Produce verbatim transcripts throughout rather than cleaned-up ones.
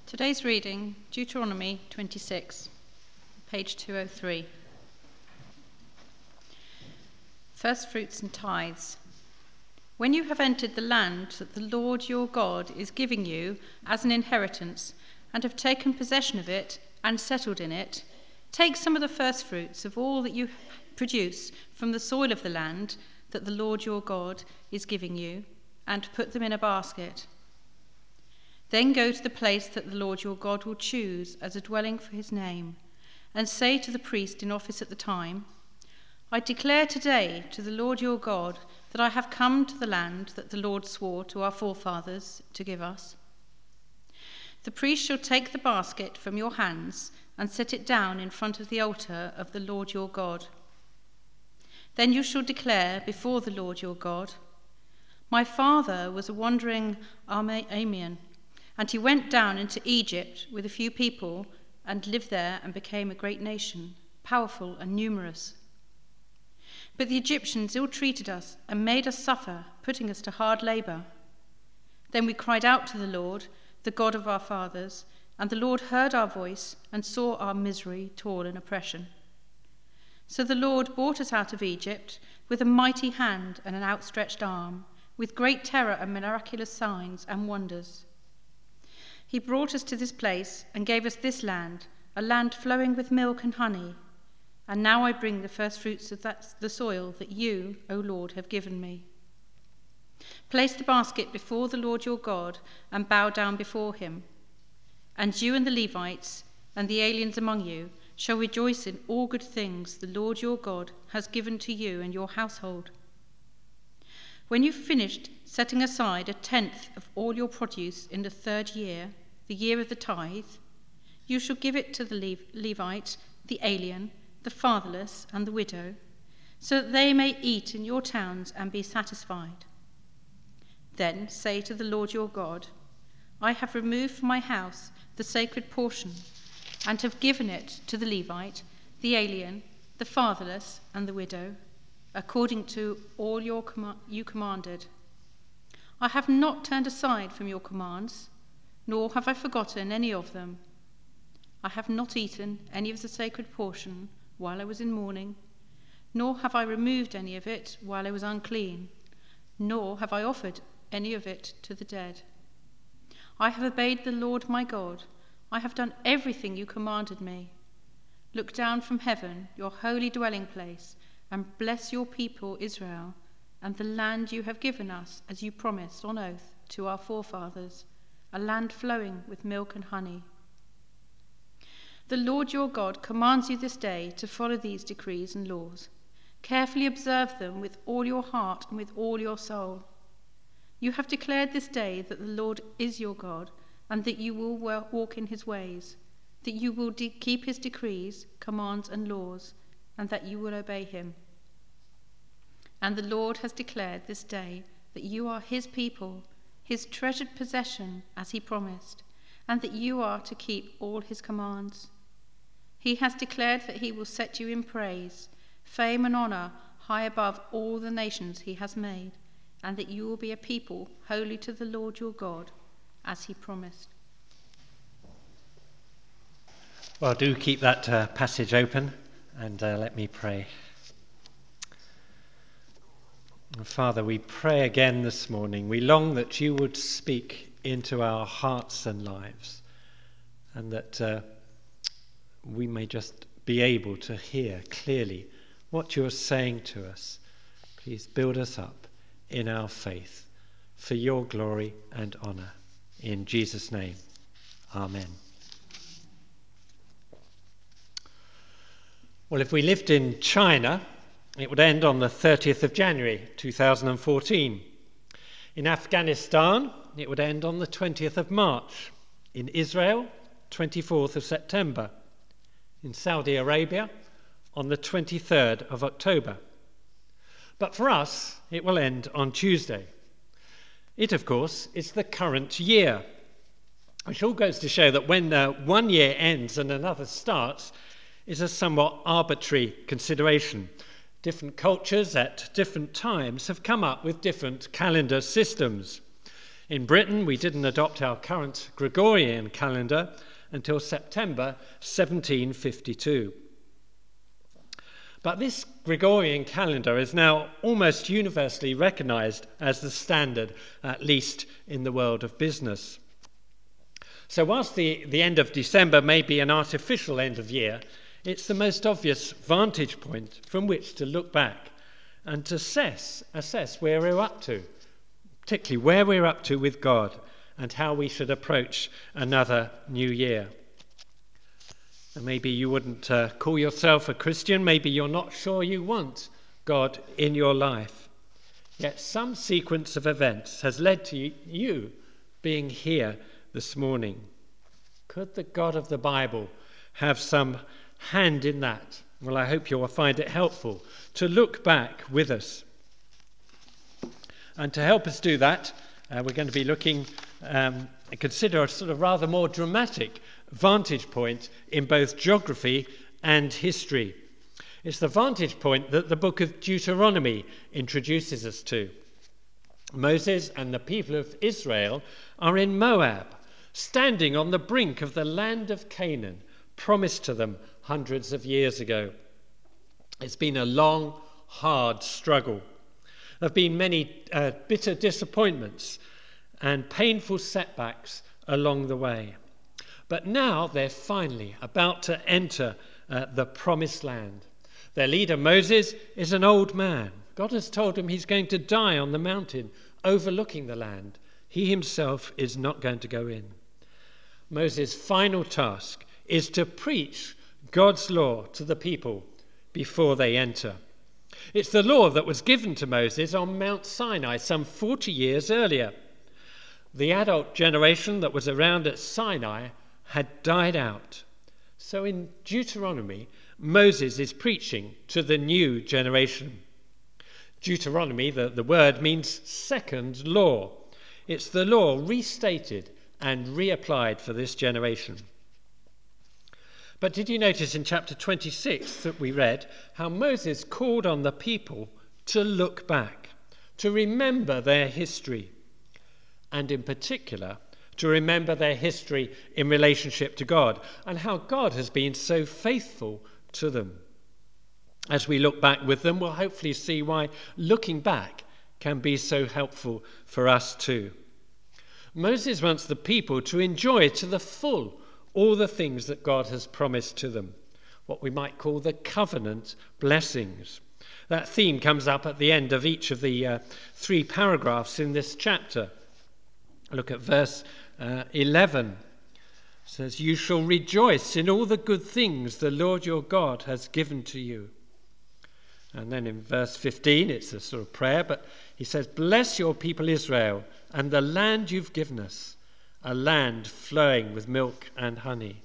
Today's reading, Deuteronomy twenty-six, page two oh three. First fruits and tithes. When you have entered the land that the Lord your God is giving you as an inheritance, and have taken possession of it and settled in it, take some of the first fruits of all that you produce from the soil of the land that the Lord your God is giving you, and put them in a basket. Then go to the place that the Lord your God will choose as a dwelling for his name, and say to the priest in office at the time, I declare today to the Lord your God that I have come to the land that the Lord swore to our forefathers to give us. The priest shall take the basket from your hands and set it down in front of the altar of the Lord your God. Then you shall declare before the Lord your God, my father was a wandering Aramean, and he went down into Egypt with a few people and lived there and became a great nation, powerful and numerous. But the Egyptians ill-treated us and made us suffer, putting us to hard labor. Then we cried out to the Lord, the God of our fathers, and the Lord heard our voice and saw our misery, toil, and oppression. So the Lord brought us out of Egypt with a mighty hand and an outstretched arm, with great terror and miraculous signs and wonders. He brought us to this place and gave us this land, a land flowing with milk and honey. And now I bring the first fruits of that, the soil that you, O Lord, have given me. Place the basket before the Lord your God and bow down before him. And you and the Levites and the aliens among you shall rejoice in all good things the Lord your God has given to you and your household. When you've finished setting aside a tenth of all your produce in the third year, the year of the tithe, you shall give it to the Levite, the alien, the fatherless, and the widow, so that they may eat in your towns and be satisfied. Then say to the Lord your God, I have removed from my house the sacred portion, and have given it to the Levite, the alien, the fatherless, and the widow, according to all your com- you commanded. I have not turned aside from your commands, nor have I forgotten any of them. I have not eaten any of the sacred portion while I was in mourning, nor have I removed any of it while I was unclean, nor have I offered any of it to the dead. I have obeyed the Lord my God. I have done everything you commanded me. Look down from heaven, your holy dwelling place, and bless your people Israel, and the land you have given us as you promised on oath to our forefathers, a land flowing with milk and honey. The Lord your God commands you this day to follow these decrees and laws. Carefully observe them with all your heart and with all your soul. You have declared this day that the Lord is your God, and that you will walk in his ways, that you will de- keep his decrees, commands, and laws, and that you will obey him. And the Lord has declared this day that you are his people, his treasured possession, as he promised, and that you are to keep all his commands. He has declared that he will set you in praise, fame, and honor high above all the nations he has made, and that you will be a people holy to the Lord your God, as he promised. Well, do keep that uh, passage open, and uh, let me pray. Father, we pray again this morning. We long that you would speak into our hearts and lives, and that uh, we may just be able to hear clearly what you're saying to us. Please build us up in our faith for your glory and honor. In Jesus' name, amen. Well, if we lived in China, it would end on the thirtieth of January two thousand fourteen. In Afghanistan, it would end on the twentieth of March. In Israel, twenty-fourth of September. In Saudi Arabia, on the twenty-third of October. But for us, it will end on Tuesday. It, of course, is the current year, which all goes to show that when uh, one year ends and another starts is a somewhat arbitrary consideration. Different cultures at different times have come up with different calendar systems. In Britain, we didn't adopt our current Gregorian calendar until September seventeen fifty-two. But this Gregorian calendar is now almost universally recognized as the standard, at least in the world of business. So whilst the, the end of December may be an artificial end of year, it's the most obvious vantage point from which to look back and to assess, assess where we're up to, particularly where we're up to with God and how we should approach another new year. And maybe you wouldn't uh, call yourself a Christian, maybe you're not sure you want God in your life. Yet some sequence of events has led to you being here this morning. Could the God of the Bible have some hand in that? Well, I hope you'll find it helpful to look back with us. And to help us do that, uh, we're going to be looking um, and consider a sort of rather more dramatic vantage point in both geography and history. It's the vantage point that the book of Deuteronomy introduces us to. Moses and the people of Israel are in Moab, standing on the brink of the land of Canaan, promised to them hundreds of years ago. It's been a long, hard struggle. There have been many uh, bitter disappointments and painful setbacks along the way. But now they're finally about to enter uh, the promised land. Their leader, Moses, is an old man. God has told him he's going to die on the mountain overlooking the land. He himself is not going to go in. Moses' final task is to preach God's law to the people before they enter. It's the law that was given to Moses on Mount Sinai some forty years earlier. The adult generation that was around at Sinai had died out. So in Deuteronomy, Moses is preaching to the new generation. Deuteronomy, the, the word, means second law. It's the law restated and reapplied for this generation. But did you notice in chapter twenty-six that we read how Moses called on the people to look back, to remember their history, and in particular, to remember their history in relationship to God and how God has been so faithful to them. As we look back with them, we'll hopefully see why looking back can be so helpful for us too. Moses wants the people to enjoy to the full all the things that God has promised to them, what we might call the covenant blessings. That theme comes up at the end of each of the uh, three paragraphs in this chapter. Look at verse uh, eleven. It says, "You shall rejoice in all the good things the Lord your God has given to you." And then in verse fifteen, it's a sort of prayer, but he says, "Bless your people Israel and the land you've given us, a land flowing with milk and honey."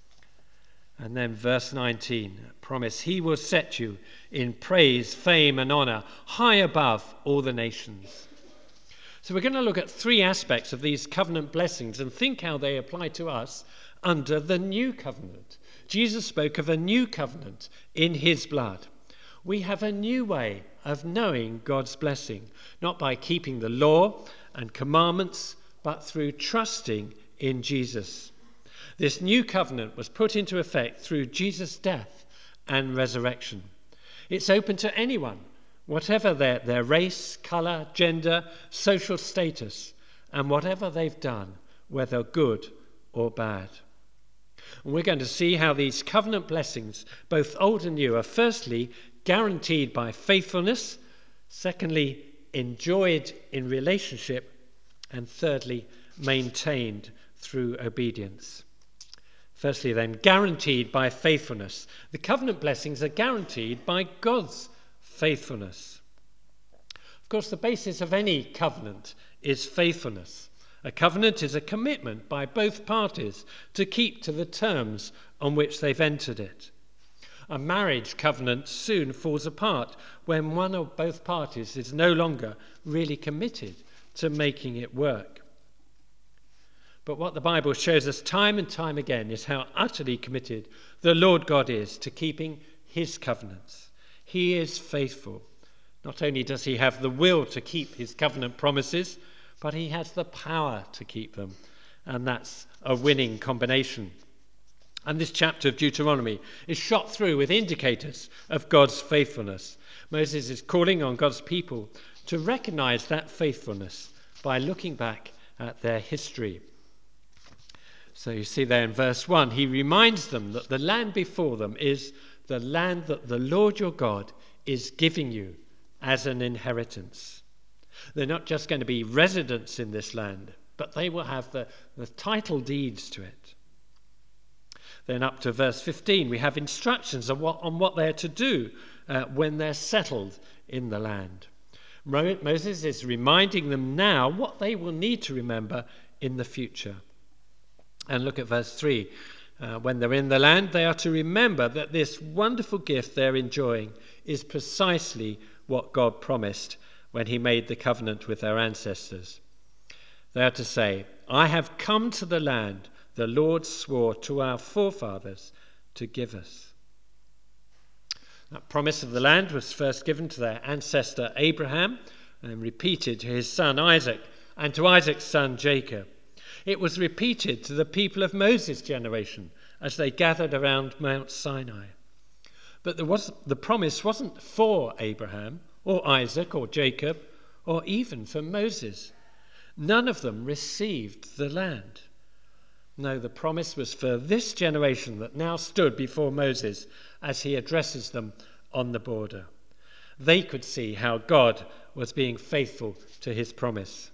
And then verse nineteen, promise, "He will set you in praise, fame and honor, high above all the nations." So we're going to look at three aspects of these covenant blessings and think how they apply to us under the new covenant. Jesus spoke of a new covenant in his blood. We have a new way of knowing God's blessing, not by keeping the law and commandments, but through trusting in Jesus. This new covenant was put into effect through Jesus' death and resurrection. It's open to anyone, whatever their, their race, colour, gender, social status, and whatever they've done, whether good or bad. And we're going to see how these covenant blessings, both old and new, are firstly guaranteed by faithfulness, secondly enjoyed in relationship, and thirdly maintained through obedience. Firstly then, guaranteed by faithfulness. The covenant blessings are guaranteed by God's faithfulness. Of course, the basis of any covenant is faithfulness. A covenant is a commitment by both parties to keep to the terms on which they've entered it. A marriage covenant soon falls apart when one or both parties is no longer really committed to making it work. But what the Bible shows us time and time again is how utterly committed the Lord God is to keeping his covenants. He is faithful. Not only does he have the will to keep his covenant promises, but he has the power to keep them. And that's a winning combination. And this chapter of Deuteronomy is shot through with indicators of God's faithfulness. Moses is calling on God's people to recognize that faithfulness by looking back at their history. So you see there in verse one, he reminds them that the land before them is the land that the Lord your God is giving you as an inheritance. They're not just going to be residents in this land, but they will have the, the title deeds to it. Then up to verse fifteen, we have instructions on what, on what they're to do uh, when they're settled in the land. Mo- Moses is reminding them now what they will need to remember in the future. And look at verse three. Uh, when they're in the land, they are to remember that this wonderful gift they're enjoying is precisely what God promised when he made the covenant with their ancestors. They are to say, I have come to the land the Lord swore to our forefathers to give us. That promise of the land was first given to their ancestor Abraham and repeated to his son Isaac and to Isaac's son Jacob. It was repeated to the people of Moses' generation as they gathered around Mount Sinai. But there was, the promise wasn't for Abraham or Isaac or Jacob or even for Moses. None of them received the land. No, the promise was for this generation that now stood before Moses as he addresses them on the border. They could see how God was being faithful to his promise.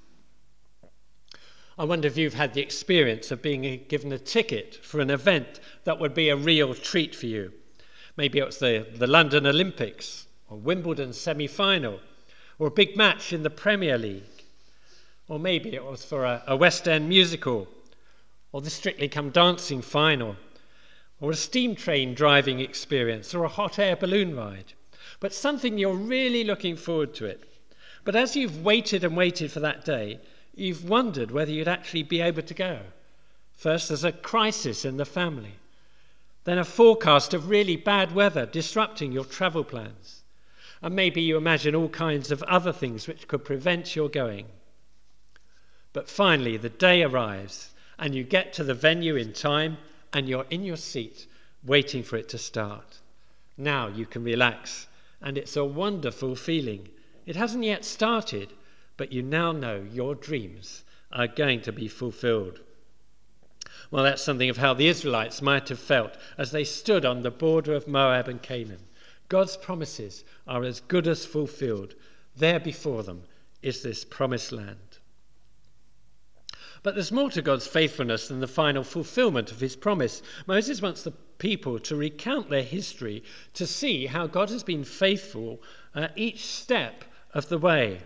I wonder if you've had the experience of being given a ticket for an event that would be a real treat for you. Maybe it was the, the London Olympics or Wimbledon semi-final or a big match in the Premier League. Or maybe it was for a, a West End musical or the Strictly Come Dancing final or a steam train driving experience or a hot air balloon ride. But something you're really looking forward to it. But as you've waited and waited for that day, you've wondered whether you'd actually be able to go. First, there's a crisis in the family. Then a forecast of really bad weather disrupting your travel plans. And maybe you imagine all kinds of other things which could prevent your going. But finally, the day arrives and you get to the venue in time and you're in your seat waiting for it to start. Now you can relax and it's a wonderful feeling. It hasn't yet started, but you now know your dreams are going to be fulfilled. Well, that's something of how the Israelites might have felt as they stood on the border of Moab and Canaan. God's promises are as good as fulfilled. There before them is this promised land. But there's more to God's faithfulness than the final fulfillment of his promise. Moses wants the people to recount their history to see how God has been faithful uh, each step of the way.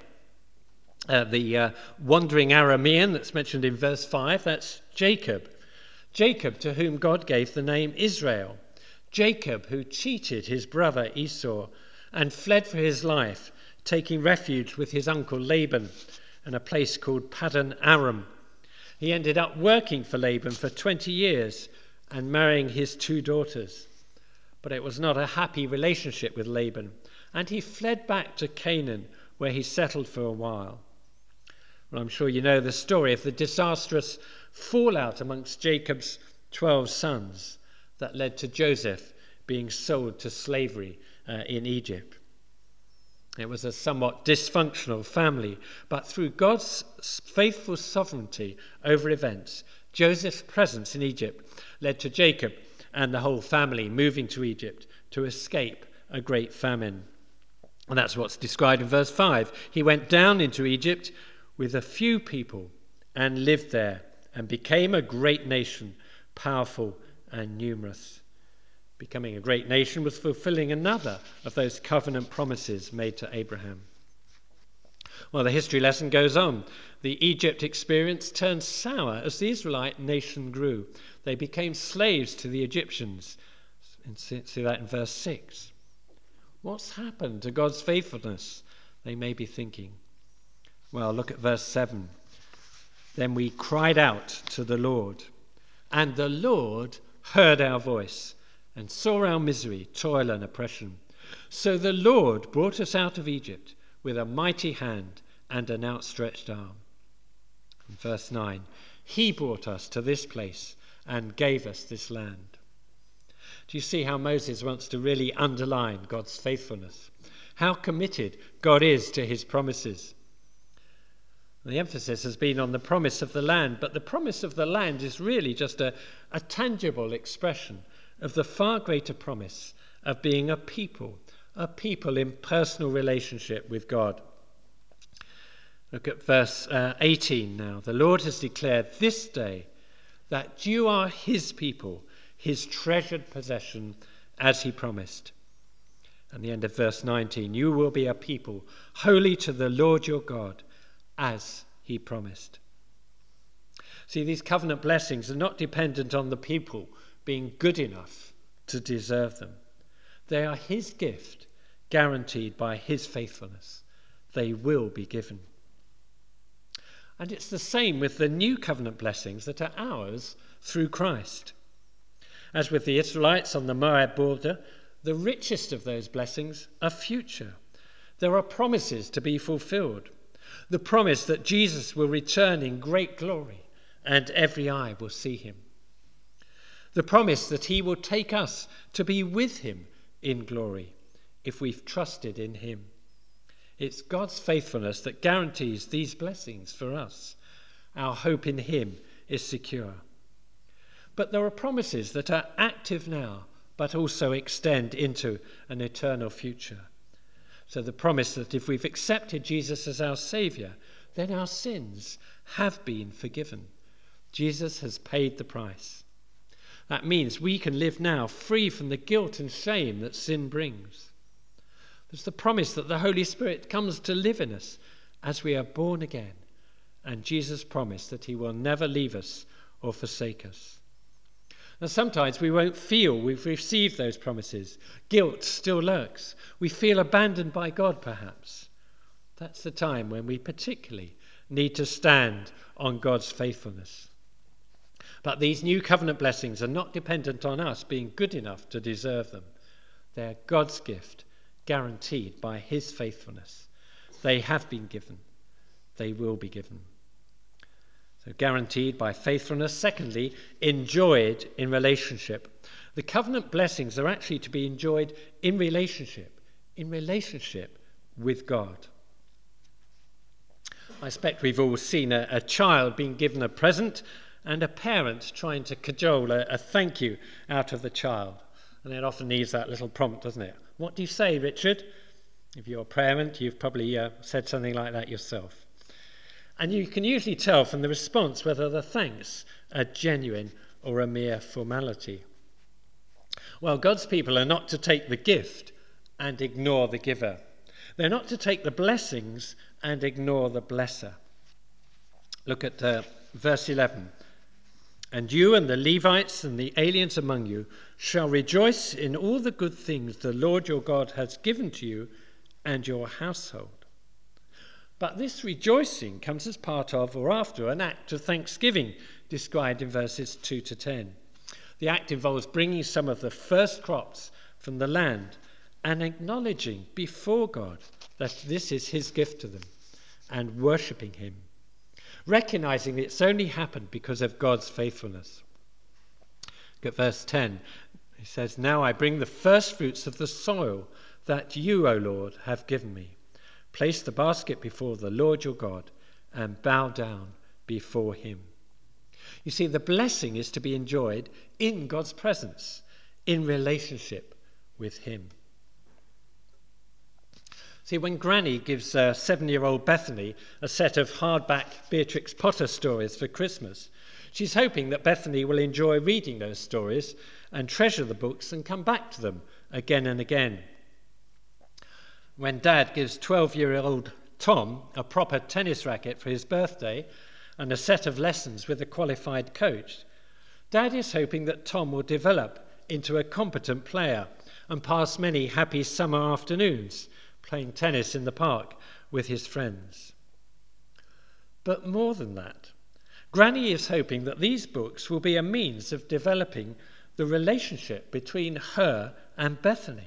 Uh, the uh, wandering Aramean that's mentioned in verse five, that's Jacob. Jacob, to whom God gave the name Israel. Jacob, who cheated his brother Esau and fled for his life, taking refuge with his uncle Laban in a place called Paddan Aram. He ended up working for Laban for twenty years and marrying his two daughters. But it was not a happy relationship with Laban, and he fled back to Canaan, where he settled for a while. Well, I'm sure you know the story of the disastrous fallout amongst Jacob's twelve sons that led to Joseph being sold to slavery uh, in Egypt. It was a somewhat dysfunctional family, but through God's faithful sovereignty over events, Joseph's presence in Egypt led to Jacob and the whole family moving to Egypt to escape a great famine. And that's what's described in verse five. He went down into Egypt with a few people and lived there and became a great nation, powerful and numerous. Becoming a great nation was fulfilling another of those covenant promises made to Abraham. Well, the history lesson goes on. The Egypt experience turned sour as the Israelite nation grew. They became slaves to the Egyptians. See that in verse six. What's happened to God's faithfulness? They may be thinking. Well, look at verse seven. Then we cried out to the Lord, and the Lord heard our voice and saw our misery, toil and oppression. So the Lord brought us out of Egypt with a mighty hand and an outstretched arm. In verse nine, he brought us to this place and gave us this land. Do you see how Moses wants to really underline God's faithfulness? How committed God is to his promises. The emphasis has been on the promise of the land, but the promise of the land is really just a, a tangible expression of the far greater promise of being a people, a people in personal relationship with God. Look at verse uh, eighteen now. The Lord has declared this day that you are his people, his treasured possession, as he promised. And the end of verse nineteen, you will be a people holy to the Lord your God, as he promised. See, these covenant blessings are not dependent on the people being good enough to deserve them. They are his gift, guaranteed by his faithfulness. They will be given. And it's the same with the new covenant blessings that are ours through Christ. As with the Israelites on the Moab border, the richest of those blessings are future. There are promises to be fulfilled. The promise that Jesus will return in great glory and every eye will see him. The promise that he will take us to be with him in glory if we've trusted in him. It's God's faithfulness that guarantees these blessings for us. Our hope in him is secure. But there are promises that are active now, but also extend into an eternal future. So the promise that if we've accepted Jesus as our Saviour, then our sins have been forgiven. Jesus has paid the price. That means we can live now free from the guilt and shame that sin brings. There's the promise that the Holy Spirit comes to live in us as we are born again. And Jesus promised that he will never leave us or forsake us. Now, sometimes we won't feel we've received those promises. Guilt still lurks. We feel abandoned by God, perhaps. That's the time when we particularly need to stand on God's faithfulness. But these new covenant blessings are not dependent on us being good enough to deserve them. They're God's gift, guaranteed by his faithfulness. They have been given. They will be given. So guaranteed by faithfulness. Secondly, enjoyed in relationship. The covenant blessings are actually to be enjoyed in relationship, in relationship with God. I expect we've all seen a, a child being given a present and a parent trying to cajole a, a thank you out of the child. And it often needs that little prompt, doesn't it? What do you say, Richard? If you're a parent, you've probably uh, said something like that yourself. And you can usually tell from the response whether the thanks are genuine or a mere formality. Well, God's people are not to take the gift and ignore the giver. They're not to take the blessings and ignore the blesser. Look at uh, verse eleven. And you and the Levites and the aliens among you shall rejoice in all the good things the Lord your God has given to you and your household. But this rejoicing comes as part of or after an act of thanksgiving described in verses two to ten. The act involves bringing some of the first crops from the land and acknowledging before God that this is his gift to them and worshipping him, recognizing that it's only happened because of God's faithfulness. Look at verse ten. He says, now I bring the first fruits of the soil that you, O Lord, have given me. Place the basket before the Lord your God and bow down before him. You see, the blessing is to be enjoyed in God's presence, in relationship with him. See, when Granny gives uh, seven-year-old Bethany a set of hardback Beatrix Potter stories for Christmas, she's hoping that Bethany will enjoy reading those stories and treasure the books and come back to them again and again. When Dad gives twelve-year-old Tom a proper tennis racket for his birthday and a set of lessons with a qualified coach, Dad is hoping that Tom will develop into a competent player and pass many happy summer afternoons playing tennis in the park with his friends. But more than that, Granny is hoping that these books will be a means of developing the relationship between her and Bethany.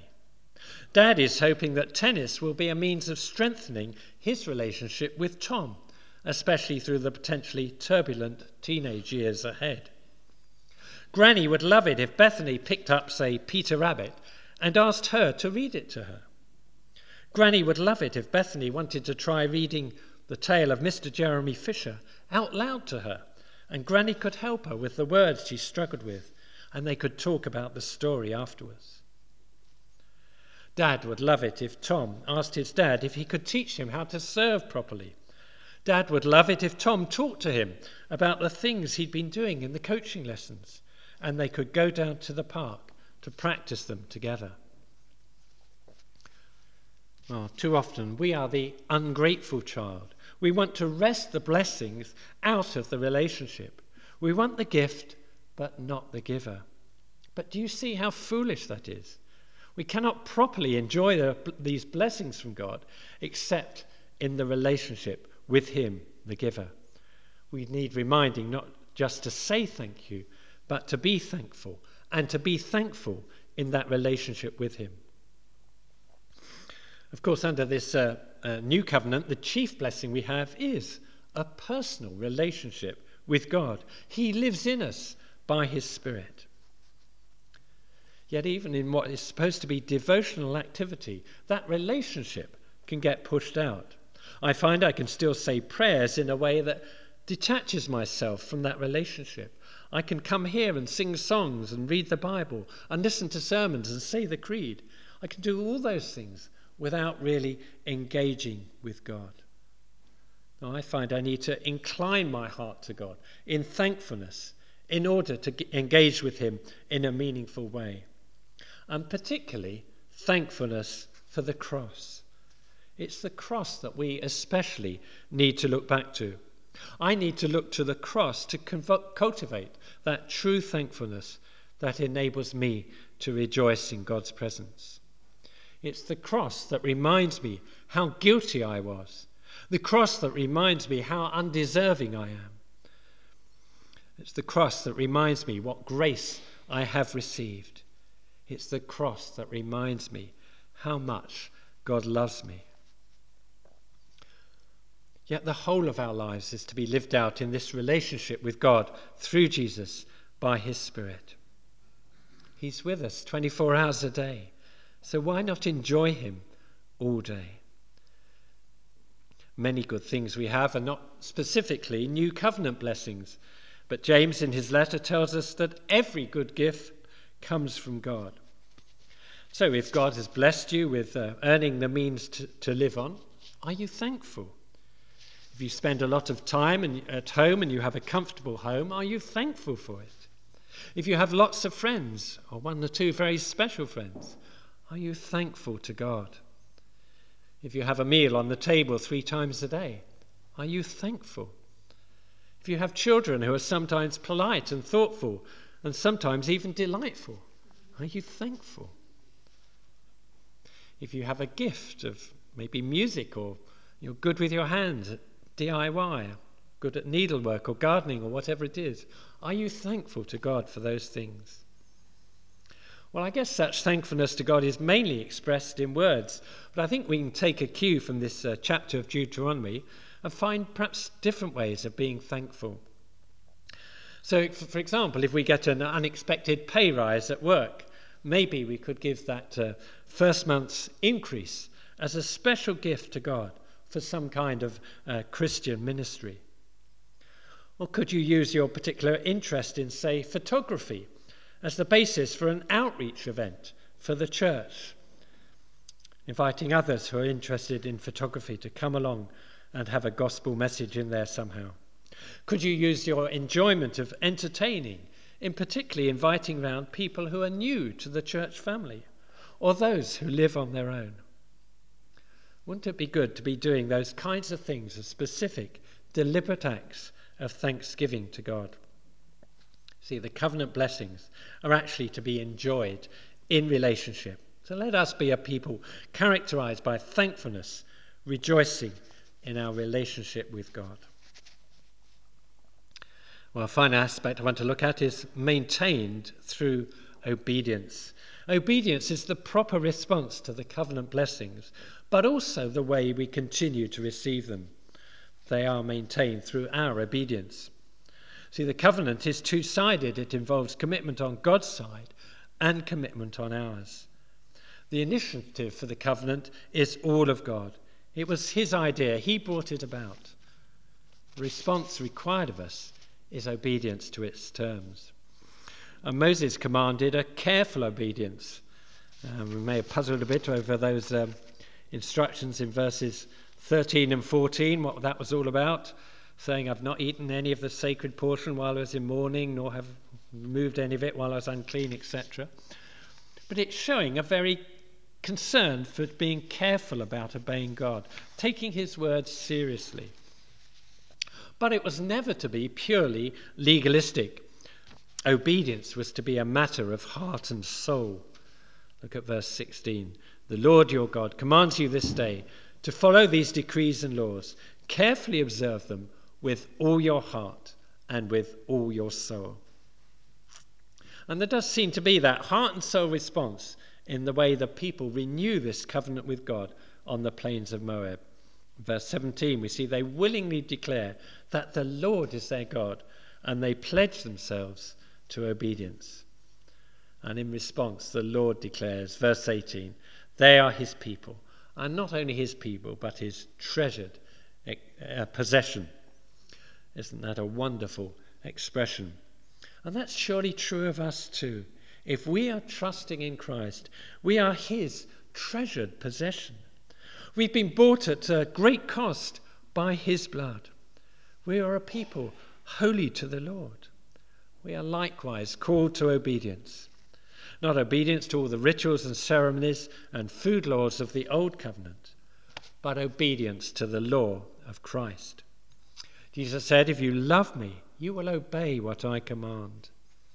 Dad is hoping that tennis will be a means of strengthening his relationship with Tom especially through the potentially turbulent teenage years ahead. Granny would love it if Bethany picked up, say, Peter Rabbit and asked her to read it to her. Granny would love it if Bethany wanted to try reading the tale of Mister Jeremy Fisher out loud to her, and Granny could help her with the words she struggled with, and they could talk about the story afterwards. Dad would love it if Tom asked his dad if he could teach him how to serve properly. Dad would love it if Tom talked to him about the things he'd been doing in the coaching lessons, and they could go down to the park to practice them together. Well, too often we are the ungrateful child. We want to wrest the blessings out of the relationship. We want the gift, but not the giver. But do you see how foolish that is? We cannot properly enjoy the, these blessings from God except in the relationship with him, the giver. We need reminding not just to say thank you, but to be thankful, and to be thankful in that relationship with him. Of course, under this uh, uh, new covenant, the chief blessing we have is a personal relationship with God. He lives in us by his Spirit. Yet even in what is supposed to be devotional activity, that relationship can get pushed out. I find I can still say prayers in a way that detaches myself from that relationship. I can come here and sing songs and read the Bible and listen to sermons and say the creed. I can do all those things without really engaging with God. Now, I find I need to incline my heart to God in thankfulness in order to engage with him in a meaningful way. And particularly thankfulness for the cross. It's the cross that we especially need to look back to. I need to look to the cross to conv- cultivate that true thankfulness that enables me to rejoice in God's presence. It's the cross that reminds me how guilty I was. The cross that reminds me how undeserving I am. It's the cross that reminds me what grace I have received. It's the cross that reminds me how much God loves me. Yet the whole of our lives is to be lived out in this relationship with God through Jesus by his Spirit. He's with us twenty-four hours a day. So why not enjoy him all day? Many good things we have are not specifically new covenant blessings, but James in his letter tells us that every good gift comes from God. So if God has blessed you with uh, earning the means to, to live on, are you thankful? If you spend a lot of time and, at home and you have a comfortable home, are you thankful for it? If you have lots of friends, or one or two very special friends, are you thankful to God? If you have a meal on the table three times a day, are you thankful? If you have children who are sometimes polite and thoughtful and sometimes even delightful, are you thankful? If you have a gift of maybe music, or you're good with your hands at D I Y, good at needlework or gardening or whatever it is, are you thankful to God for those things? Well, I guess such thankfulness to God is mainly expressed in words, but I think we can take a cue from this uh, chapter of Deuteronomy and find perhaps different ways of being thankful. So, for example, if we get an unexpected pay rise at work, maybe we could give that uh, first month's increase as a special gift to God for some kind of uh, Christian ministry. Or could you use your particular interest in, say, photography as the basis for an outreach event for the church, inviting others who are interested in photography to come along and have a gospel message in there somehow? Could you use your enjoyment of entertaining in particularly inviting round people who are new to the church family, or those who live on their own? Wouldn't it be good to be doing those kinds of things, as specific, deliberate acts of thanksgiving to God? See, the covenant blessings are actually to be enjoyed in relationship. So let us be a people characterized by thankfulness, rejoicing in our relationship with God. Well, a final aspect I want to look at is maintained through obedience. Obedience is the proper response to the covenant blessings, but also the way we continue to receive them. they are maintained through our obedience. See, the covenant is two-sided. It involves commitment on God's side and commitment on ours. The initiative for the covenant is all of God. It was his idea. He brought it about. The response required of us is obedience to its terms. And Moses commanded a careful obedience. Um, we may have puzzled a bit over those um, instructions in verses thirteen and fourteen, what that was all about, saying, I've not eaten any of the sacred portion while I was in mourning, nor have removed any of it while I was unclean, et cetera. But it's showing a very concern for being careful about obeying God, taking his words seriously. But it was never to be purely legalistic. Obedience was to be a matter of heart and soul. Look at verse sixteen. The Lord your God commands you this day to follow these decrees and laws, carefully observe them with all your heart and with all your soul. And there does seem to be that heart and soul response in the way the people renew this covenant with God on the plains of Moab. Verse seventeen, we see they willingly declare that the Lord is their God, and they pledge themselves to obedience. And in response, the Lord declares, verse eighteen, they are his people, and not only his people, but his treasured uh, possession. Isn't that a wonderful expression? And that's surely true of us too. If we are trusting in Christ, we are his treasured possession. We've been bought at a great cost by his blood. We are a people holy to the Lord. We are likewise called to obedience. Not obedience to all the rituals and ceremonies and food laws of the old covenant, but obedience to the law of Christ. Jesus said, if you love me, you will obey what I command.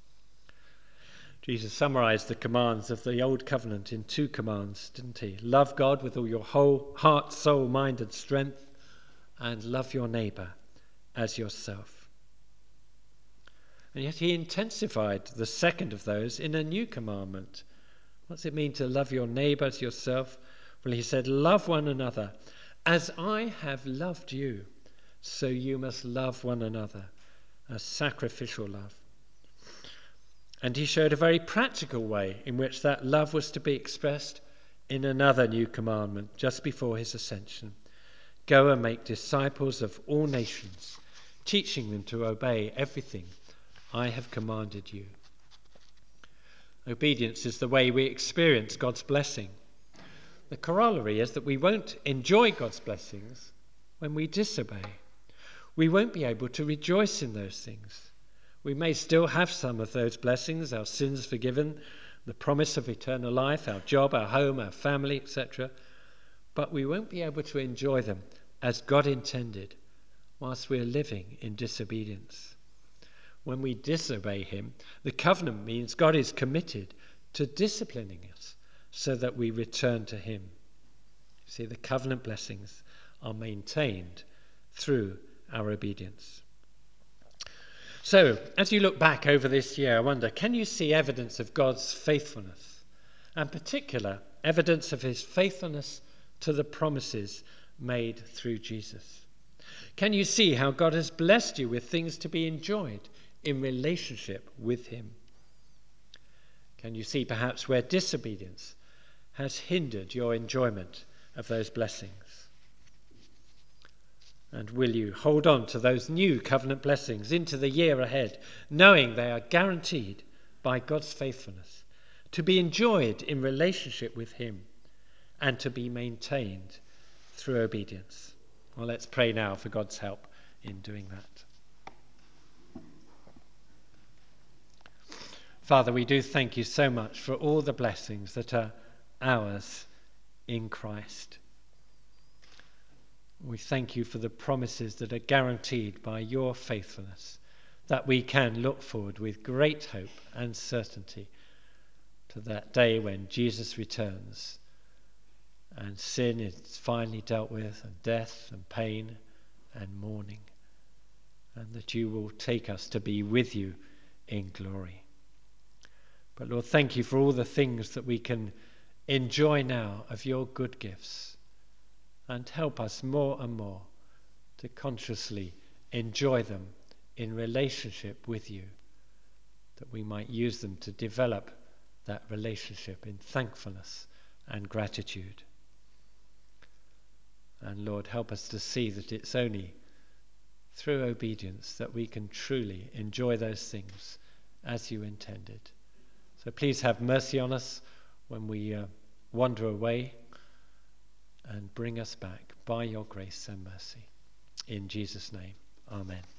Jesus summarized the commands of the old covenant in two commands, didn't he? Love God with all your whole heart, soul, mind, and strength, and love your neighbor as yourself. And yet he intensified the second of those in a new commandment. What's it mean to love your neighbor as yourself? Well, he said, love one another. As I have loved you, so you must love one another. A sacrificial love. And he showed a very practical way in which that love was to be expressed in another new commandment just before his ascension. Go and make disciples of all nations, teaching them to obey everything I have commanded you. Obedience is the way we experience God's blessing. The corollary is that we won't enjoy God's blessings when we disobey. We won't be able to rejoice in those things. We may still have some of those blessings, our sins forgiven, the promise of eternal life, our job, our home, our family, et cetera. But we won't be able to enjoy them as God intended whilst we're living in disobedience. When we disobey him, the covenant means God is committed to disciplining us so that we return to him. See, the covenant blessings are maintained through our obedience. So, as you look back over this year, I wonder, can you see evidence of God's faithfulness? And particular evidence of his faithfulness to the promises made through Jesus? Can you see how God has blessed you with things to be enjoyed in relationship with him? Can you see perhaps where disobedience has hindered your enjoyment of those blessings? And will you hold on to those new covenant blessings into the year ahead, knowing they are guaranteed by God's faithfulness, to be enjoyed in relationship with him, and to be maintained through obedience? Well, let's pray now for God's help in doing that. Father, we do thank you so much for all the blessings that are ours in Christ. We thank you for the promises that are guaranteed by your faithfulness, that we can look forward with great hope and certainty to that day when Jesus returns and sin is finally dealt with, and death and pain and mourning, and that you will take us to be with you in glory. But Lord, thank you for all the things that we can enjoy now of your good gifts, and help us more and more to consciously enjoy them in relationship with you, that we might use them to develop that relationship in thankfulness and gratitude. And Lord, help us to see that it's only through obedience that we can truly enjoy those things as you intended. So please have mercy on us when we uh, wander away, and bring us back by your grace and mercy. In Jesus' name, amen.